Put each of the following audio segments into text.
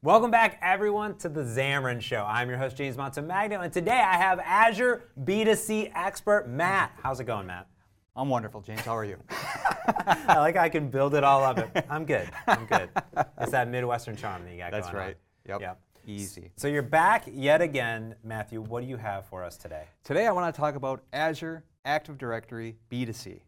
Welcome back, everyone, to the Xamarin Show. I'm your host, James Montemagno, and today I have Azure B2C expert, Matt. How's it going, Matt? I'm wonderful, James. How are you? I like how I can build it all up. I'm good. It's that Midwestern charm that you got That's going right. on. Yep. Easy. So you're back yet again, Matthew. What do you have for us today? Today I want to talk about Azure Active Directory B2C.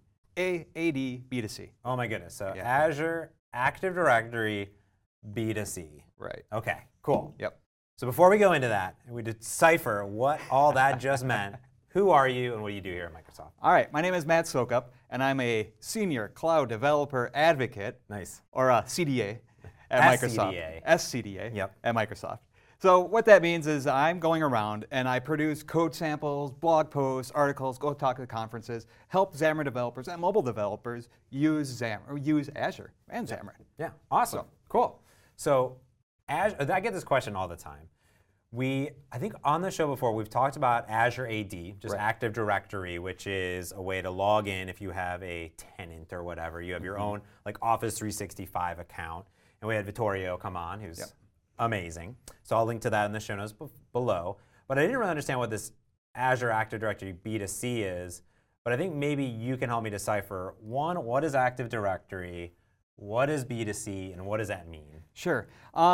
AAD B2C. Oh my goodness. So Yeah. Azure Active Directory B2C. Right. Okay, cool. Yep. So before we go into that, and we decipher what all that just meant, who are you and what do you do here at Microsoft? All right. My name is Matt Sokup, and I'm a Senior Cloud Developer Advocate, Nice. or a CDA at Microsoft. SCDA Yep. at Microsoft. So what that means is I'm going around and I produce code samples, blog posts, articles, go talk at conferences, help Xamarin developers and mobile developers use Azure and Xamarin. Yeah, awesome. Cool. So Azure, I get this question all the time. I think on the show before, we've talked about Azure AD, just Right. Active Directory, which is a way to log in if you have a tenant or whatever. You have your own like Office 365 account. And we had Vittorio come on, who's amazing. So I'll link to that in the show notes below. But I didn't really understand what this Azure Active Directory B2C is. But I think maybe you can help me decipher, one, what is Active Directory? What is B2C? And what does that mean? Sure.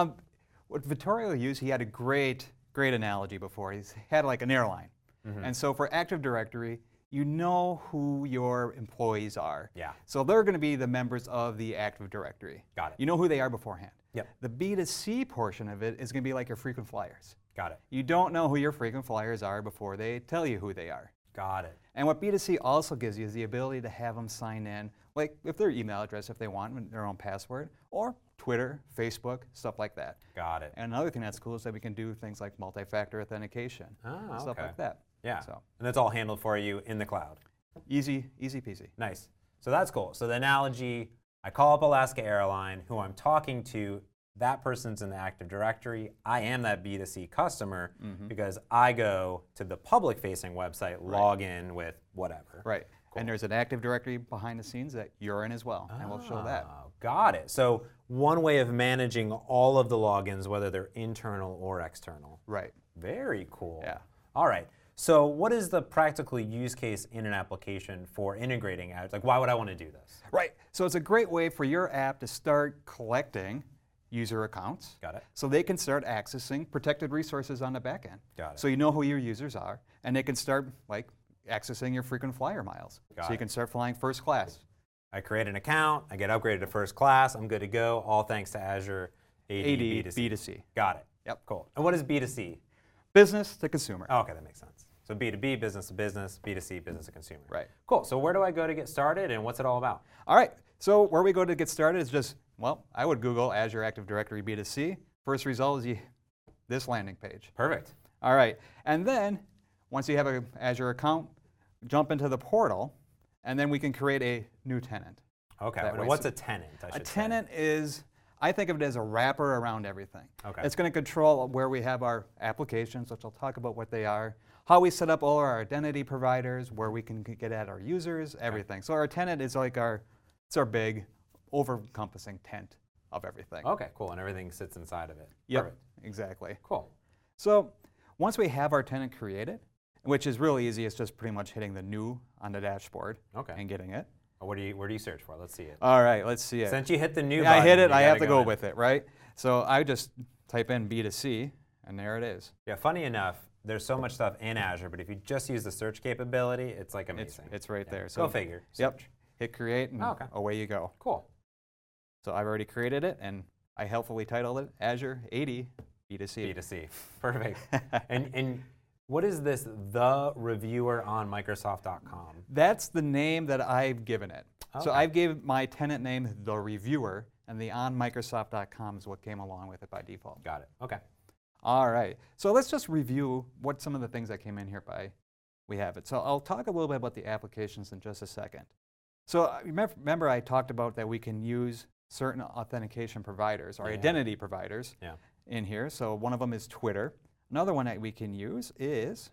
What Vittorio used, he had a great analogy before. He's had like an airline. And so for Active Directory, you know who your employees are. Yeah. So they're going to be the members of the Active Directory. Got it. You know who they are beforehand. Yep. The B2C portion of it is going to be like your frequent flyers. Got it. You don't know who your frequent flyers are before they tell you who they are. Got it. And what B2C also gives you is the ability to have them sign in, like with their email address if they want, their own password, or Twitter, Facebook, stuff like that. Got it. And another thing that's cool is that we can do things like multi-factor authentication, Ah, stuff okay. like that. Yeah. So And that's all handled for you in the cloud. easy peasy. Nice. So that's cool. So the analogy, I call up Alaska Airline, who I'm talking to, that person's in the Active Directory. I am that B2C customer because I go to the public-facing website, log in with whatever. Right. And there's an Active Directory behind the scenes that you're in as well, and we'll show that. Oh, got it. So one way of managing all of the logins, whether they're internal or external. Right. Very cool. Yeah. All right. So what is the practical use case in an application for integrating ads? Like, why would I want to do this? Right. So it's a great way for your app to start collecting user accounts. Got it. So they can start accessing protected resources on the back end. Got it. So you know who your users are, and they can start like accessing your frequent flyer miles. Got so you it. can start flying first class. I create an account, I get upgraded to first class, I'm good to go, all thanks to Azure AD, B2C. B2C. Got it. Yep. Cool. And what is B2C? Business to consumer. Oh, okay, that makes sense. So B2B, business to business, B2C, business to consumer. Right. Cool. So where do I go to get started and what's it all about? All right. So where we go to get started is just, well, I would Google Azure Active Directory B2C. First result is this landing page. Perfect. All right. And then once you have an Azure account, jump into the portal, and then we can create a new tenant. Okay. That And way. what's a tenant? A tenant is, I think of it as a wrapper around everything. Okay. It's going to control where we have our applications, which I'll talk about what they are, how we set up all our identity providers, where we can get at our users, everything. So our tenant is like it's our big, over-encompassing tent of everything. Okay, cool. And everything sits inside of it. Yep, Perfect. exactly. Cool. So once we have our tenant created, which is really easy, it's just pretty much hitting the new on the dashboard and getting it. Where do you search for? Let's see it. All right, let's see it. Since you hit the new Yeah, I button, hit it, you I have gotta to go in. with it, right? So I just type in B2C, and there it is. Yeah, funny enough, there's so much stuff in Azure, but if you just use the search capability, it's like amazing. It's right there. Go So figure. Yep. Search. Hit create, and away you go. Cool. So I've already created it, and I helpfully titled it Azure AD B2C. B2C. Perfect. and what is this, the reviewer on Microsoft.com? That's the name that I've given it. So Okay. I've given my tenant name the reviewer, and the on Microsoft.com is what came along with it by default. Got it. Okay. All right. So let's just review what some of the things that came in here we have it. So I'll talk a little bit about the applications in just a second. So remember I talked about that we can use certain authentication providers or identity providers in here. So one of them is Twitter. Another one that we can use is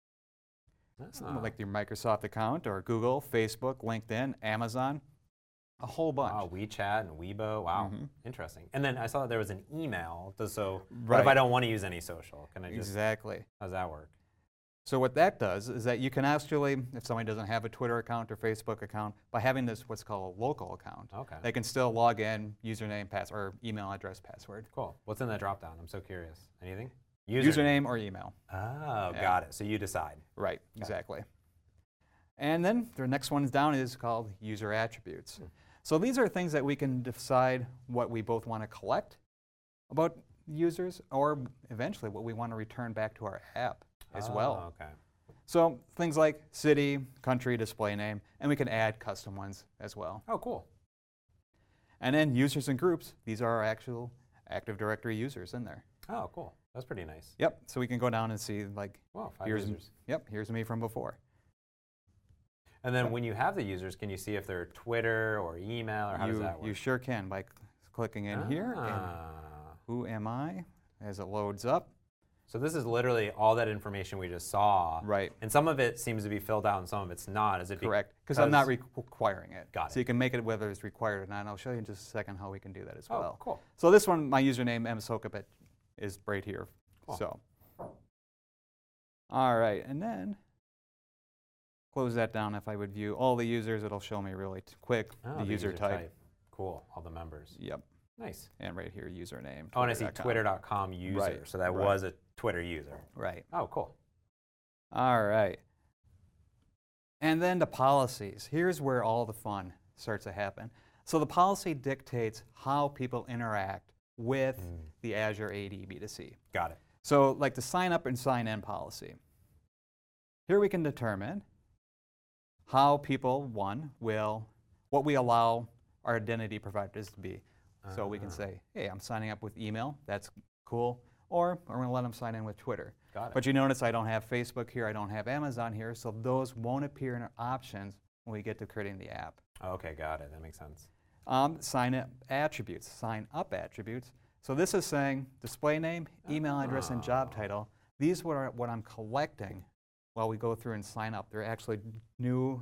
something like your Microsoft account or Google, Facebook, LinkedIn, Amazon. A whole bunch. Oh, WeChat and Weibo. Wow, interesting. And then I saw that there was an email. So what Right. if I don't want to use any social? Can I just? Exactly. How does that work? So what that does is that you can actually, if somebody doesn't have a Twitter account or Facebook account, by having this what's called a local account, Okay. they can still log in, username, or email address, password. Cool. What's in that drop down? I'm so curious. Anything? Username or email. Oh, got it. So you decide. Right, exactly. And then the next one down is called user attributes. So these are things that we can decide what we both want to collect about users or eventually what we want to return back to our app as well. Okay. So things like city, country, display name, and we can add custom ones as well. Oh, cool. And then users and groups, these are our actual Active Directory users in there. Oh, cool. That's pretty nice. Yep, so we can go down and see like, Wow, 5 here's, users. yep, here's me from before. And then when you have the users, can you see if they're Twitter or email, or how does that work? You sure can by clicking in here. And Ah. who am I? As it loads up. So this is literally all that information we just saw. Right. And some of it seems to be filled out and some of it's not. Is it Correct, because I'm not requiring it. Got So it. you can make it whether it's required or not, and I'll show you in just a second how we can do that as Oh, well. cool. So this one, my username, msokapet, is right here. Cool. So, all right, and then close that down. If I would view all the users, it'll show me really quick Oh, the user type. Cool. All the members. Yep, Nice. and right here, username. Oh, and I see twitter.com. twitter.com user. Right, So that right. was a Twitter user. Right. Oh, cool. All right. And then the policies. Here's where all the fun starts to happen. So the policy dictates how people interact with the Azure AD B2C. Got it. So like the sign up and sign in policy. Here we can determine how people, what we allow our identity providers to be. So we can say, hey, I'm signing up with email. That's cool. Or we're going to let them sign in with Twitter. Got it. But you notice I don't have Facebook here, I don't have Amazon here, so those won't appear in our options when we get to creating the app. Okay, got it. That makes sense. Sign up attributes. So this is saying display name, email address, and job title. These are what I'm collecting while we go through and sign up. They're actually new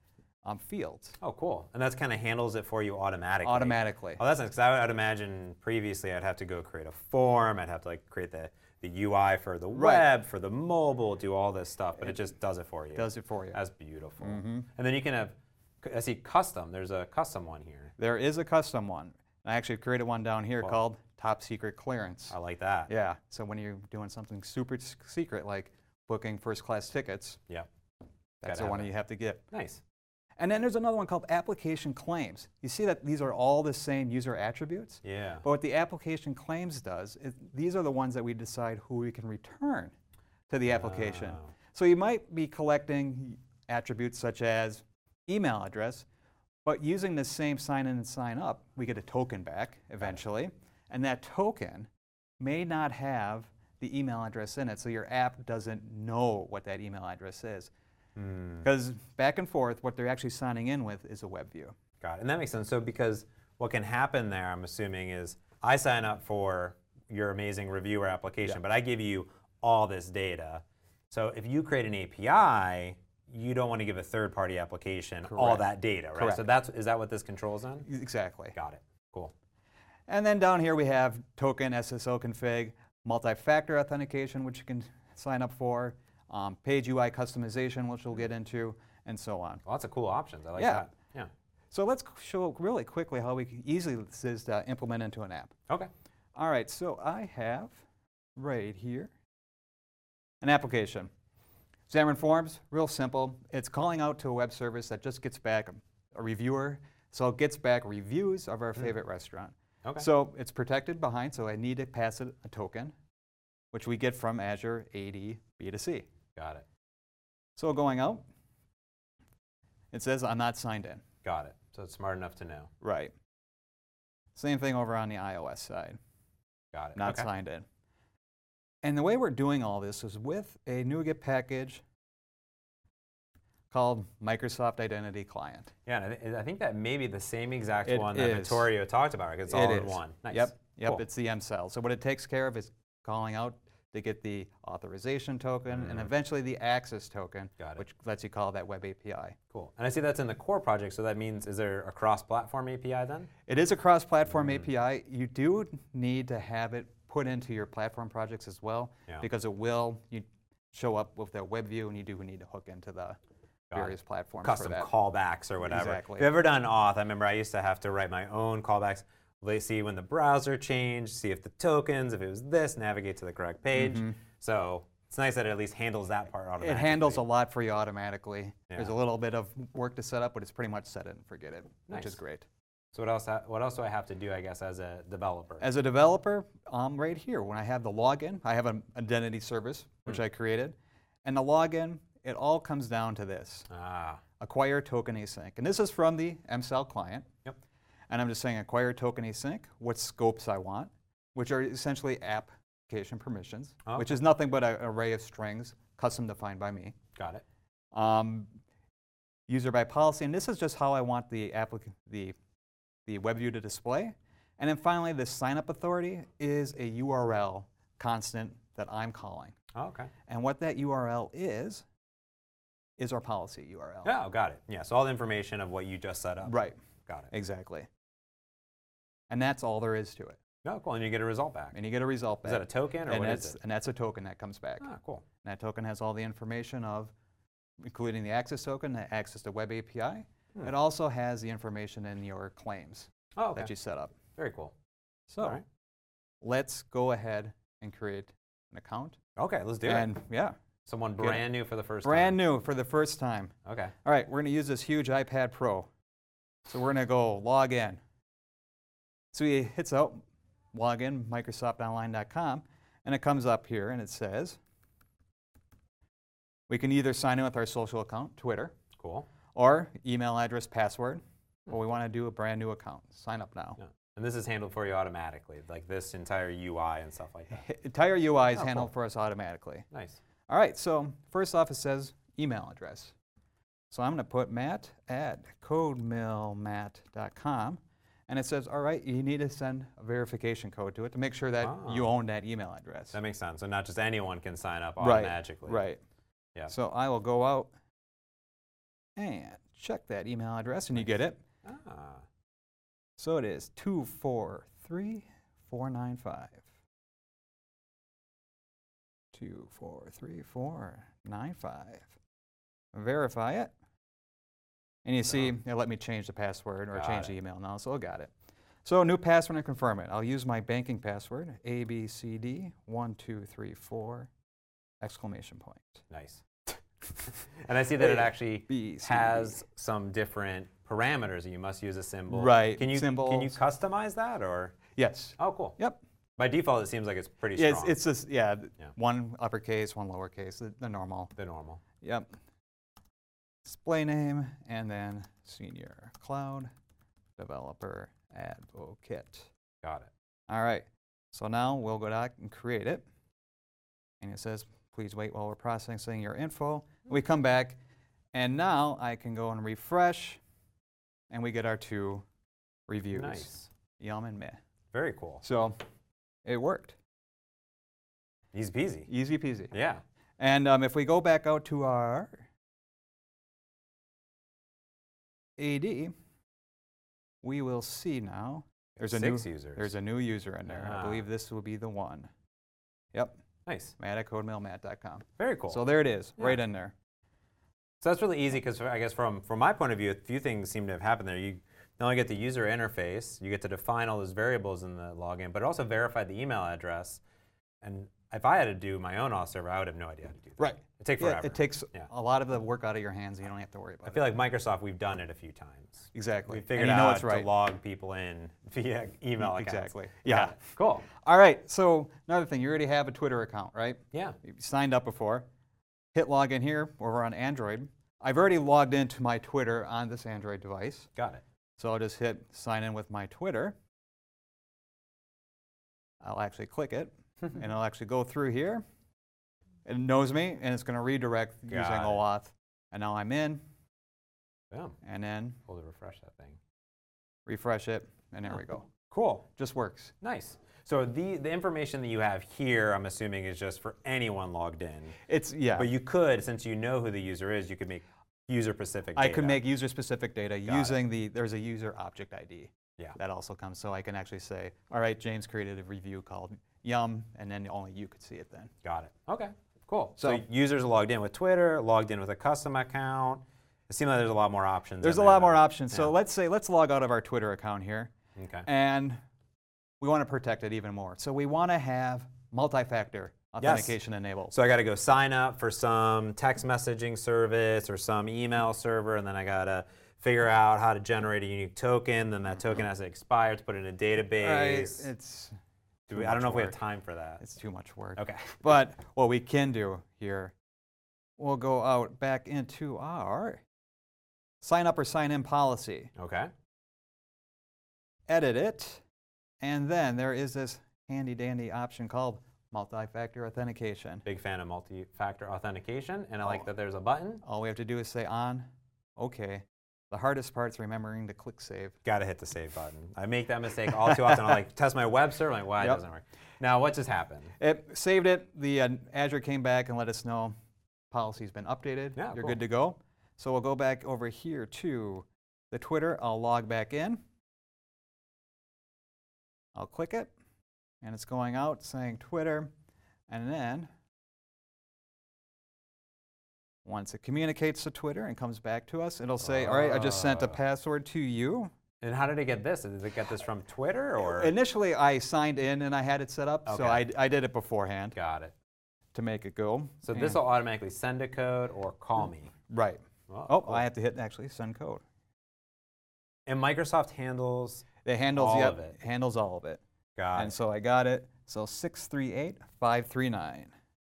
fields. Oh, cool. And that's kind of handles it for you automatically. Automatically. Oh, that's nice. Because I would imagine previously I'd have to go create a form. I'd have to like create the UI for the web, for the mobile, do all this stuff. But it just does it for you. Does it for you. That's beautiful. And then you can have, I see custom. There's a custom one here. There is a custom one. I actually created one down here called Top Secret Clearance. I like that. Yeah, so when you're doing something super secret like booking first class tickets, Yeah. that's Gotta the one have you have to get. Nice. And then there's another one called application claims. You see that these are all the same user attributes? Yeah. But what the application claims does is these are the ones that we decide who we can return to the application. Oh. So you might be collecting attributes such as email address, but using the same sign in and sign up, we get a token back eventually. And that token may not have the email address in it, so your app doesn't know what that email address is. Because back and forth, what they're actually signing in with is a web view. Got it. And that makes sense. So because what can happen there, I'm assuming, is I sign up for your amazing reviewer application, but I give you all this data. So if you create an API, you don't want to give a third-party application all that data, right? Correct. So is that what this controls then? Exactly. Got it. Cool. And then down here we have token, SSO config, multi-factor authentication, which you can sign up for, page UI customization, which we'll get into, and so on. Lots of cool options. I like Yeah. that. Yeah. So let's show really quickly how we can easily this is to implement into an app. Okay. All right, so I have right here an application. Xamarin Forms, real simple. It's calling out to a web service that just gets back a reviewer. So it gets back reviews of our favorite restaurant. Okay. So it's protected behind, so I need to pass it a token, which we get from Azure AD B2C. Got it. So going out, it says I'm not signed in. Got it. So it's smart enough to know. Right. Same thing over on the iOS side. Got it. Not okay. signed in. And the way we're doing all this is with a NuGet package called Microsoft Identity Client. Yeah, and I think that may be the same exact It one that is. Vittorio talked about, because it's all in one. Nice. Yep, Cool. it's the MCell. So what it takes care of is calling out to get the authorization token and eventually the access token, Got it. which lets you call that web API. Cool. And I see that's in the core project, so that means, is there a cross-platform API then? It is a cross-platform API. You do need to have it put into your platform projects as well, because it will show up with the web view, and you do need to hook into the various platforms Custom for that. callbacks or whatever. Exactly. If you've ever done auth, I remember I used to have to write my own callbacks. They see when the browser changed, see if the tokens, if it was this, navigate to the correct page. So it's nice that it at least handles that part automatically. It handles a lot for you automatically. Yeah. There's a little bit of work to set up, but it's pretty much set it and forget it, which is Nice. great. So what else do I have to do, I guess, as a developer? As a developer, right here, when I have the login, I have an identity service, which I created. And the login, it all comes down to this. Acquire token async. And this is from the MCell client. Yep. And I'm just saying acquire token async, what scopes I want, which are essentially application permissions, which is nothing but an array of strings, custom defined by me. Got it. User by policy, and this is just how I want the web view to display. And then finally, the sign-up authority is a URL constant that I'm calling. Oh, okay. And what that URL is our policy URL. Oh, got it. Yeah, so all the information of what you just set up. Right. Got it. Exactly. And that's all there is to it. Oh, cool. And you get a result back. And you get a result back. Is that a token or what is it? And that's a token that comes back. Ah, cool. And that token has all the information of, including the access token, the access to web API. It also has the information in your claims that you set up. Very cool. So let's go ahead and create an account. Okay, let's do it. And Someone brand new for the first time. brand new for the first time. Okay. All right, we're going to use this huge iPad Pro. So we're going to go log in. So he hits out login, microsoftonline.com, and it comes up here and it says, we can either sign in with our social account, Twitter, Cool. or email address, password, or we want to do a brand new account. Sign up now. Yeah. And this is handled for you automatically, like this entire UI and stuff like that. Entire UI is Oh, handled cool. for us automatically. Nice. All right, so first off it says email address. So I'm going to put matt@codemillmatt.com, and it says, all right, you need to send a verification code to it to make sure that you own that email address. That makes sense. So not just anyone can sign up Right, automatically. right. Yeah. So I will go out and check that email address, and you get it. Ah. So it is 243495. 243495. Verify it. And you see, it let me change the password or change the email now, so I got it. So new password and confirm it. I'll use my banking password, ABCD1234, exclamation point. Nice. And I see that it actually B, C, has some different parameters. You must use a symbol. Right, Can you symbols. customize that or? Yes. Oh, cool. Yep. By default, it seems like it's pretty Yeah, strong. it's just, one uppercase, one lowercase, the normal. the normal. Yep. Display name, and then Senior Cloud Developer Advocate. Got it. All right. So now we'll go back and create it. And it says, please wait while we're processing your info. We come back, and now I can go and refresh, and we get our two reviews. Nice. Yum and meh. Very cool. So it worked. Easy peasy. Easy peasy. Yeah. And if we go back out to our AD, we will see now there's a new users. there's a new user in there. I believe this will be the one. Yep, Nice. matt@codemillmatt.com. Very cool. So there it is, Yeah. right in there. So that's really easy because I guess from my point of view, a few things seem to have happened there. You not only get the user interface, you get to define all those variables in the login, but also verify the email address. And if I had to do my own auth server, I would have no idea how to do that. Right. It'd take Yeah, forever. it takes Yeah. a lot of the work out of your hands. You don't have to worry about I it. feel like Microsoft, we've done it a few times. Exactly. We figured And you know out it's right. to log people in via email accounts. Exactly. Yeah. Cool. All right. So another thing, you already have a Twitter account, right? Yeah. You signed up before. Hit login here over on Android. I've already logged into my Twitter on this Android device. Got it. So I'll just hit sign in with my Twitter. I'll actually click it, and it'll actually go through here. It knows me, and it's going to redirect using Got it. OAuth. And now I'm in, Boom. and then Hold to refresh that thing. refresh it, and there we go. Cool. Just works. Nice. So the information that you have here, I'm assuming, is just for anyone logged in. Yeah. But you could, since you know who the user is, you could make user-specific data. I could make user-specific data using there's a user object ID. Yeah. That also comes. So I can actually say, all right, James created a review called Yum, and then only you could see it then. Got it. Okay, cool. So users are logged in with Twitter, logged in with a custom account. It seems like there's a lot more options. There's a lot more options. So let's log out of our Twitter account here. Okay. And we want to protect it even more. So we want to have multi-factor authentication enabled. So I got to go sign up for some text messaging service or some email server, and then I got to figure out how to generate a unique token. Then that token has to expire to put in a database. Right. I don't know if we have time for that. It's too much work. Okay. But what we can do here, we'll go out back into our sign up or sign in policy. Okay. Edit it, and then there is this handy dandy option called multi-factor authentication. Big fan of multi-factor authentication, and I like that there's a button. All we have to do is say on, okay. The hardest part's remembering to click save. Got to hit the save button. I make that mistake all too often. I test my web server, I'm like, why it doesn't work? Now, what just happened? It saved it. The Azure came back and let us know policy's been updated. Yeah, You're cool. good to go. So we'll go back over here to the Twitter. I'll log back in. I'll click it, and it's going out saying Twitter. And then once it communicates to Twitter and comes back to us, it'll say, all right, I just sent a password to you. And how did it get this? Did it get this from Twitter or? Initially, I signed in and I had it set up, so I did it beforehand Got it. to make it go. So this will automatically send a code or call me. Right. Oh, cool. I have to hit actually send code. And Microsoft handles It handles all of it. handles all of it. Got And it. so I got it. So 638-539.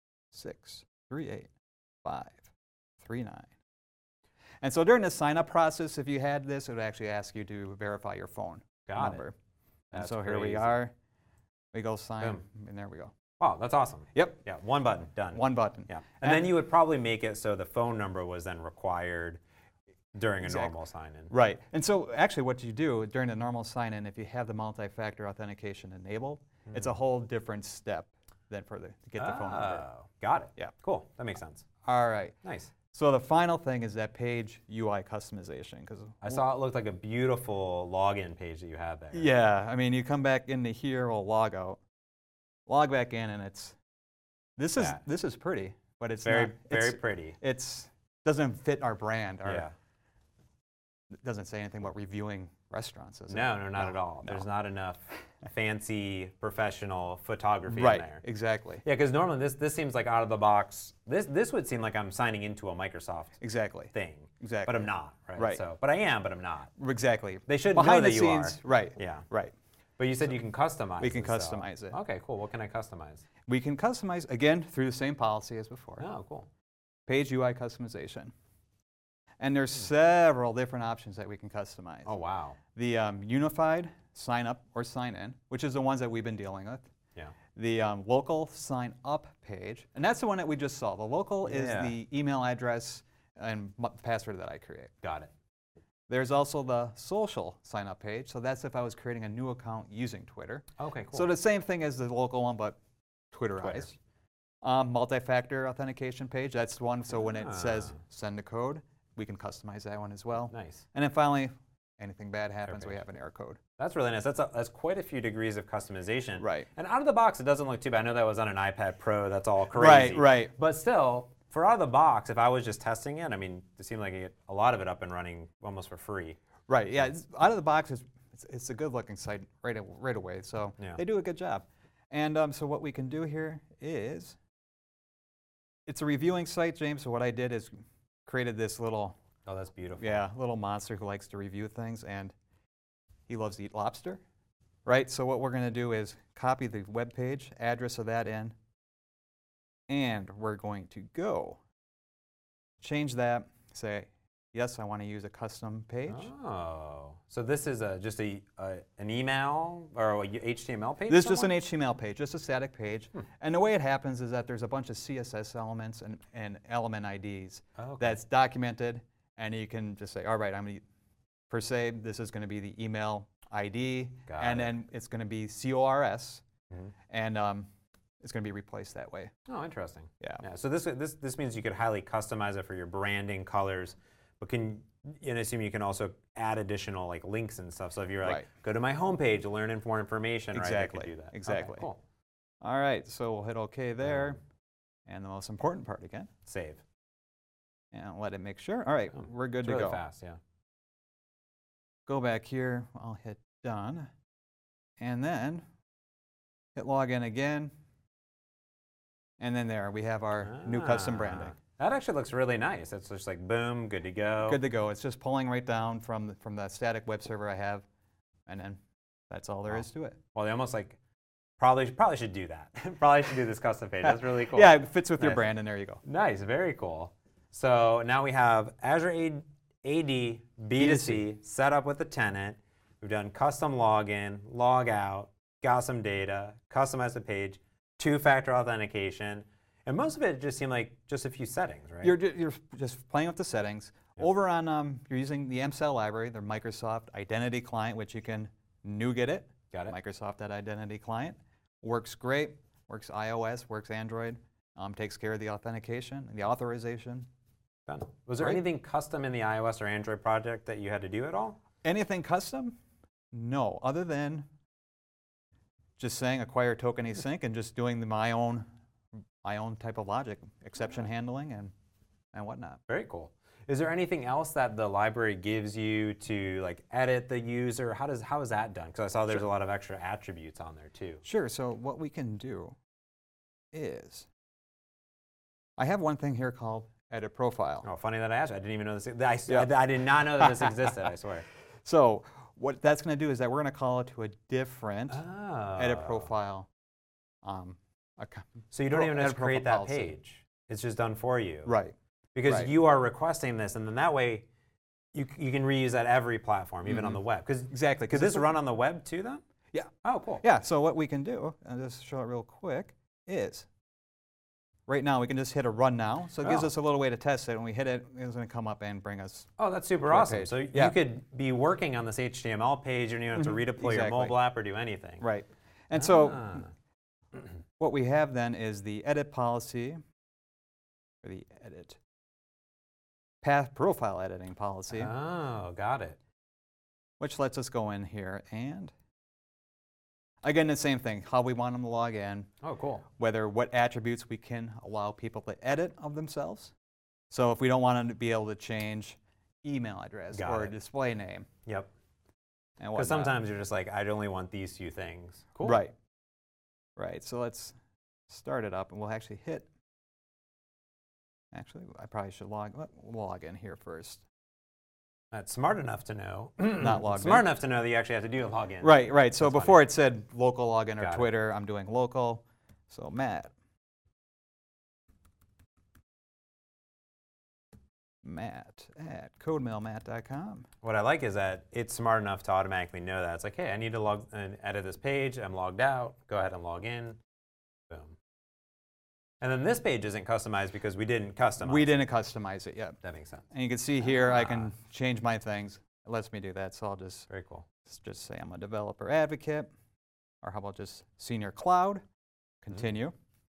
638-539. And so during the sign up process, if you had this, it would actually ask you to verify your phone Got number. it. And That's so here we crazy. are. We go sign, Boom. and there we go. Wow, that's awesome. Yep. Yeah, one button, done. One button. Yeah. And then you would probably make it so the phone number was then required during a Exactly. normal sign-in. Right. And so actually what you do during the normal sign-in, if you have the multi-factor authentication enabled, it's a whole different step than to get the phone number. Got it. Yeah. Cool. That makes sense. All right. Nice. So the final thing is that page UI customization. I saw it looked like a beautiful login page that you had there. Yeah. I mean, you come back into here, we'll log out, log back in, and this is pretty, but it's Very, not, very pretty. It's doesn't fit our brand. Yeah. It doesn't say anything about reviewing restaurants, does it? No, not at all. no. There's not enough fancy professional photography Right. in there. Exactly. Yeah, because normally this seems like out of the box. This would seem like I'm signing into a Microsoft Exactly. thing. Exactly. But I'm not, right? Right. So, but I am, but I'm not. Exactly. They should Behind know the that you scenes, are. right. Yeah. Right. But you said you can customize. We can it, so- customize it. Okay, cool. What can I customize? We can customize again through the same policy as before. Oh, cool. Page UI customization. And there's several different options that we can customize. Oh, wow. The unified sign up or sign in, which is the ones that we've been dealing with. Yeah. The local sign up page, and that's the one that we just saw. The local is Yeah. the email address and password that I create. Got it. There's also the social sign up page, so that's if I was creating a new account using Twitter. Okay, cool. So the same thing as the local one, but Twitterized. Multi-factor authentication page, that's the one, so when it says send a code, we can customize that one as well. Nice. And then finally, anything bad happens, we page. have an error code. That's really nice. That's quite a few degrees of customization. Right. And out of the box, it doesn't look too bad. I know that was on an iPad Pro. That's all crazy. Right. But still, for out of the box, if I was just testing it, I mean, it seemed like you get a lot of it up and running almost for free. Right, yeah, out of the box, it's a good-looking site right away, so Yeah. they do a good job. And so what we can do here is, it's a reviewing site, James, so what I did is created this little, Oh, that's beautiful. little monster who likes to review things, and he loves to eat lobster, right? So what we're going to do is copy the web page, address of that in, and we're going to go change that, say, yes, I want to use a custom page. Oh, so this is just an email or a HTML page? This is just an somewhere? HTML page, just a static page. And the way it happens is that there's a bunch of CSS elements and element IDs Okay. that's documented, and you can just say, all right, I'm going to, per se, this is going to be the email ID, Got and it. then it's going to be CORS, and it's going to be replaced that way. Oh, interesting. Yeah. So this means you could highly customize it for your branding, colors, but and I assume you can also add additional like links and stuff. So if you're like, go to my homepage to learn more information, exactly. right? I could do that. Exactly. Okay, cool. All right, so we'll hit OK there. And the most important part again. Save. And let it make sure. All right, we're good it's to really go. Fast, yeah. Go back here. I'll hit done. And then hit login again. And then there we have our new custom branding. That actually looks really nice. It's just like boom, good to go. Good to go. It's just pulling right down from the static web server I have, and then that's all there is to it. Well, they almost like probably should do that. Probably should do this custom page. That's really cool. Yeah, it fits with your brand, and there you go. Nice, very cool. So now we have Azure AD B2C set up with the tenant. We've done custom login, log out, got some data, customized the page, two-factor authentication. And most of it just seemed like just a few settings, right? You're just playing with the settings. Yep. Over on, you're using the MCell library, the Microsoft Identity Client, which you can NuGet it. Got it. Microsoft Identity Client. Works great. Works iOS, works Android. Takes care of the authentication, the authorization. Done. Was there anything custom in the iOS or Android project that you had to do at all? Anything custom? No, other than just saying acquire token async and just doing my own type of logic, exception handling and whatnot. Very cool. Is there anything else that the library gives you to like edit the user? How is that done? Because I saw there's a lot of extra attributes on there too. Sure. So what we can do is, I have one thing here called edit profile. Oh, funny that I asked. I didn't even know this. I did not know that this existed. I swear. So what that's going to do is that we're going to call it to a different edit profile. So you don't even have to create that page. It's just done for you. Right. Because you are requesting this, and then that way you can reuse that every platform, even on the web. Exactly. Could this run on the web too, then? Yeah. Oh, cool. Yeah. So what we can do, and just show it real quick, is right now we can just hit a run now. So it gives us a little way to test it. When we hit it, it's going to come up and bring us. Oh, that's super awesome. So you could be working on this HTML page, and you don't have to redeploy your mobile app or do anything. Right. And so what we have then is the edit policy, or the edit path profile editing policy. Oh, got it. Which lets us go in here and, again, the same thing, how we want them to log in. Oh, cool. What attributes we can allow people to edit of themselves. So if we don't want them to be able to change email address or display name. Yep. Because sometimes you're just like, I only want these few things. Cool. Right. Right. So let's start it up, and we'll actually hit. Actually, I probably should log in here first. That's smart enough to know. Not log in. Smart enough to know that you actually have to do a login. Right, right. So before it said local login or Twitter, I'm doing local. So Matt at codemailmatt.com. What I like is that it's smart enough to automatically know that. It's like, hey, I need to log and edit this page. I'm logged out. Go ahead and log in. Boom. And then this page isn't customized because we didn't customize it. We didn't customize it yet. That makes sense. And you can see here I can change my things. It lets me do that. So I'll just very cool. Just say I'm a developer advocate, or how about just senior cloud? Continue.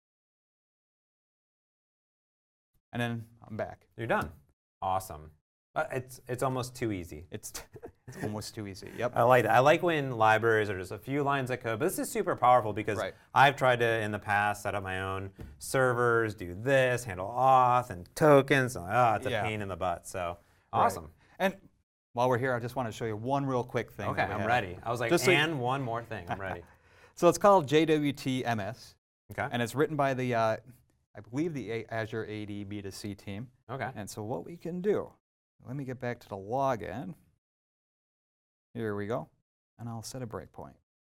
And then I'm back. You're done. Awesome. It's almost too easy. It's almost too easy. Yep. I like that. I like when libraries are just a few lines of code. But this is super powerful because I've tried to, in the past, set up my own servers, do this, handle auth and tokens. It's a pain in the butt. So awesome. And while we're here, I just want to show you one real quick thing. Okay, I'm ready. I was like, one more thing. I'm ready. So it's called JWT-MS. Okay. And it's written by the, I believe, the Azure AD B2C team. Okay. And so what we can do, let me get back to the login. Here we go. And I'll set a breakpoint.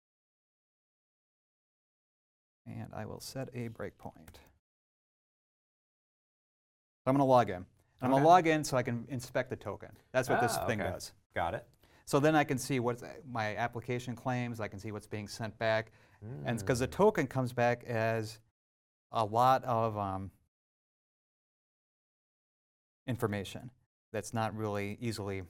And I will set a breakpoint. So I'm going to log in. And I'm going to log in so I can inspect the token. That's what this thing does. Got it. So then I can see what my application claims. I can see what's being sent back. And because the token comes back as a lot of information that's not really easily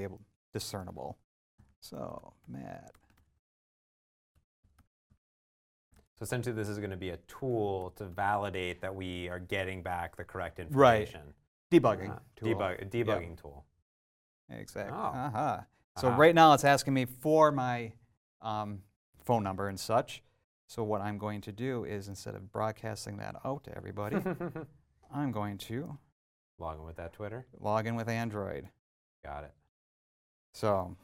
discernible. So Matt So essentially, this is going to be a tool to validate that we are getting back the correct Right. information. Debugging tool. Debugging tool. Exactly. Oh. So right now it's asking me for my phone number and such. So what I'm going to do is, instead of broadcasting that out to everybody, I'm going to Log in with that Twitter. log in with Android. Got it. So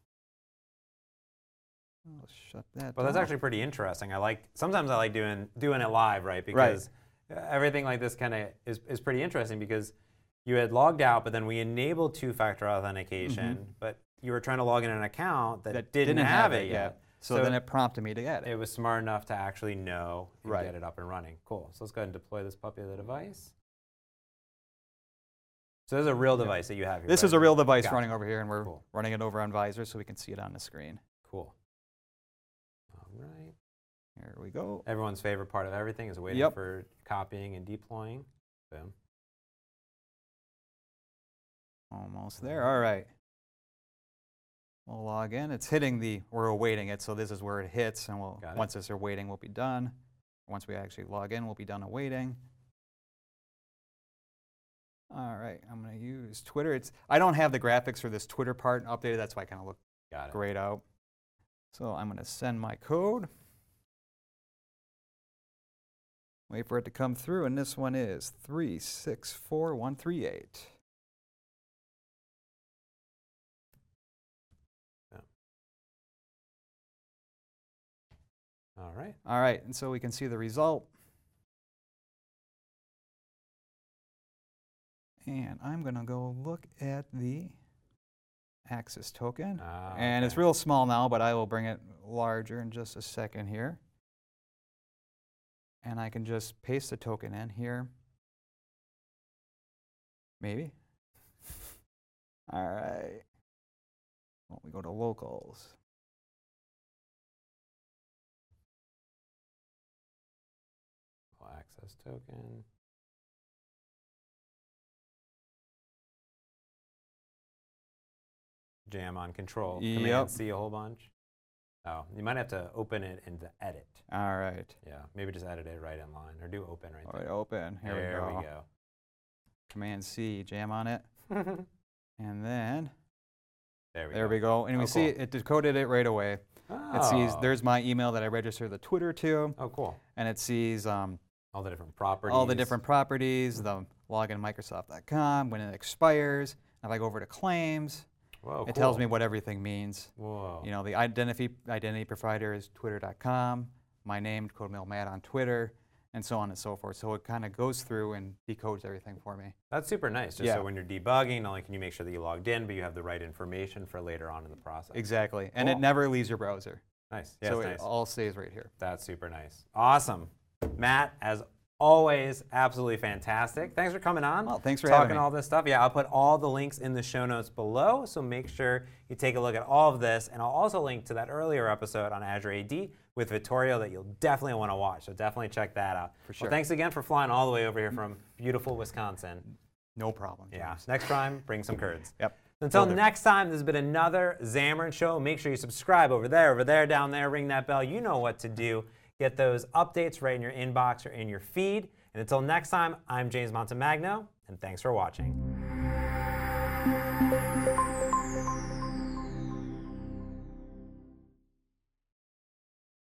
I'll shut that Well, that's down. actually pretty interesting. Sometimes I like doing it live, right? Because everything like this kind of is pretty interesting, because you had logged out, but then we enabled two-factor authentication, but you were trying to log in an account that didn't have it yet. So then it prompted me to get it. It was smart enough to actually know and Right. get it up and running. Cool. So let's go ahead and deploy this puppy to the device. So this is a real device that you have here. This right? is a real device Gotcha. running over here, and we're Cool. running it over on Visor so we can see it on the screen. Cool. All right. Here we go. Everyone's favorite part of everything is waiting Yep. for copying and deploying. Boom. Almost there. All right. We'll log in. It's hitting we're awaiting it, so this is where it hits, and Got it. once it's awaiting, we'll be done. Once we actually log in, we'll be done awaiting. All right, I'm going to use Twitter. I don't have the graphics for this Twitter part updated. That's why I kind of look Got it. grayed out. So I'm going to send my code. Wait for it to come through, and this one is 364138. All right. All right, and so we can see the result. And I'm going to go look at the Access token. And it's Okay. real small now, but I will bring it larger in just a second here. And I can just paste the token in here. Maybe. All right. Well, we go to locals. Access token. Jam on control. Command Yep. C a whole bunch. Oh, you might have to open it into edit. All right. Yeah, maybe just edit it right in line, or do open right All there. right, open. Here There we go. Command C, jam on it. And then There we go. And Oh, we see cool. it decoded it right away. It sees Oh. there's my email that I registered the Twitter to, Oh, cool. and it sees All the different properties. all the different properties, the login Microsoft.com, when it expires. If I go over to claims, Whoa, it tells cool. me what everything means. Whoa. You know, the identity provider is twitter.com, my name, CodeMill Matt on Twitter, and so on and so forth. So it kind of goes through and decodes everything for me. That's super nice. Just Yeah. so when you're debugging, not only can you make sure that you logged in, but you have the right information for later on in the process. Exactly. And it Cool. never leaves your browser. Nice. Yeah, So it's it nice. all stays right here. That's super nice. Awesome. Matt, as always, absolutely fantastic. Thanks for coming on. Well, thanks for talking having me. all this stuff. Yeah, I'll put all the links in the show notes below, so make sure you take a look at all of this. And I'll also link to that earlier episode on Azure AD with Vittorio that you'll definitely want to watch. So definitely check that out. For sure. Well, thanks again for flying all the way over here from beautiful Wisconsin. No problem. Yeah. James. Next time, bring some curds. Yep. Until Will do. next time, this has been another Xamarin Show. Make sure you subscribe over there, down there. Ring that bell. You know what to do. Get those updates right in your inbox or in your feed. And until next time, I'm James Montemagno, and thanks for watching.